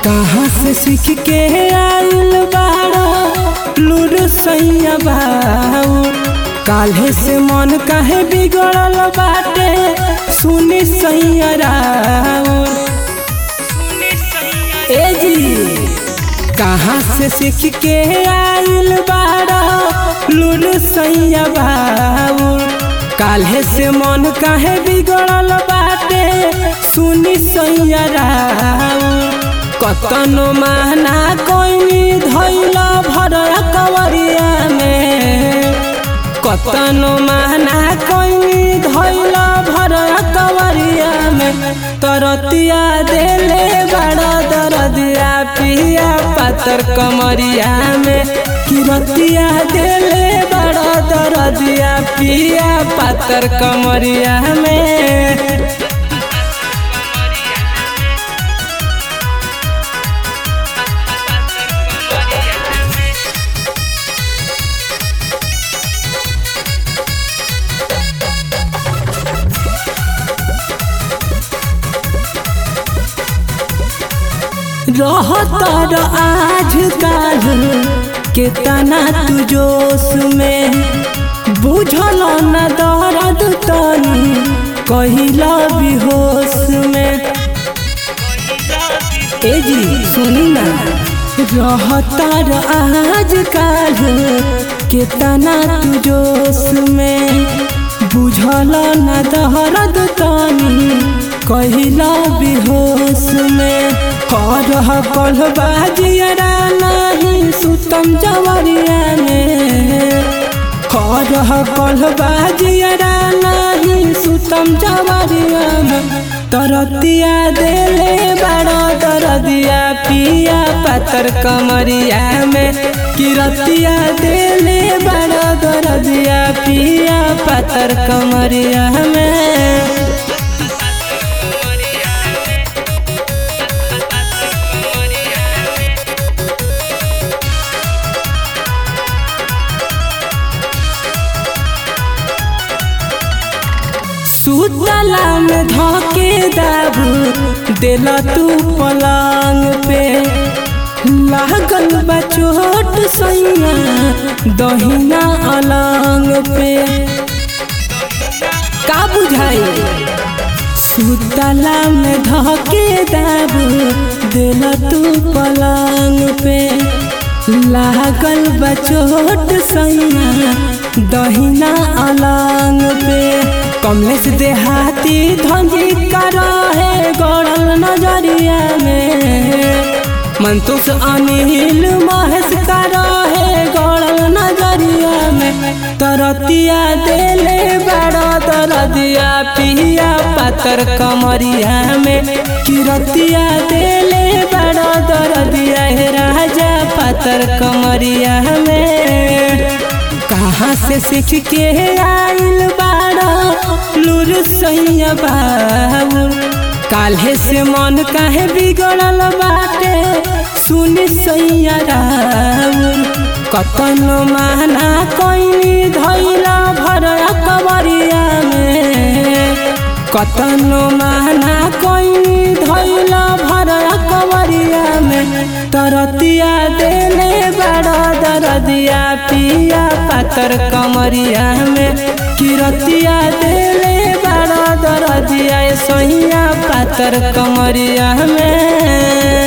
कहाँ से सीख के आइल बाड़ा लूर सैया बाऊ। काल्हे से मन काहे बिगड़ल बाटे सुनी सैया राऊ। ए जी कहाँ से सीख के आइल बाड़ा लूर सैया बाऊ। काल्हे से मन काहे बिगड़ल बाटे सुनी सैया राऊ। कतनो महना कोई धैला भर कवरिया में। कतनो महना कोई धैला भर कवरिया में। तरतिया देले बड़ा दरदिया पिया पातर कमरिया में। किरतिया देले बड़ा दरदिया पिया पातर कमरिया में। रहतर आज काल केतना तू जोश में। बुझल न दर्द तनी कहिला बेहोश में। ए जी सुनी ना रहतर आज काल केतना तू जोश में। बुझल न दर्द तनी कहिला बेहोश में। करह कल बाजियरा नहीं सुतम जवरिया में। करह कल बाजियरा नहीं सुतम जवरिया में। तरतिया देले बड़ा दरदिया पिया पातर कमरिया में। किरतिया देले बड़ा दरदिया पिया पातर कमरिया में। सुतला में धके दाबू देला तू पलंग पे। लागल बा चोट सैया दहिना अलंग पे। का बुझाई सुतला में धके दाबू देला तू पलंग पे। लागल बा चोट सैया दहिना अलंग पे। कमलेश देहाती धंजी कर है गड़ल नजरिया में। मंतुष अनिल महेश कर है गड़ल नजरिया में। तरतिया देले बड़ा दरदिया पिया पातर कमरिया में। किरतिया देले बड़ा दरदिया राजा पातर कमरिया में। कहाँ से सीख के आइल बाड़ा लूर सैया बाऊ। काल्हे से मन काहे बिगड़ल बाटे सुनी सैया राऊ। कतनो महना कोई धैला भर कवरिया में। कतनो महना कोई धैला भर कवरिया में। तरतिया देले बड़ा दरदिया पिया पातर कमरिया में। किरतिया देले बड़ा दरदिया सैया पातर कमरिया में।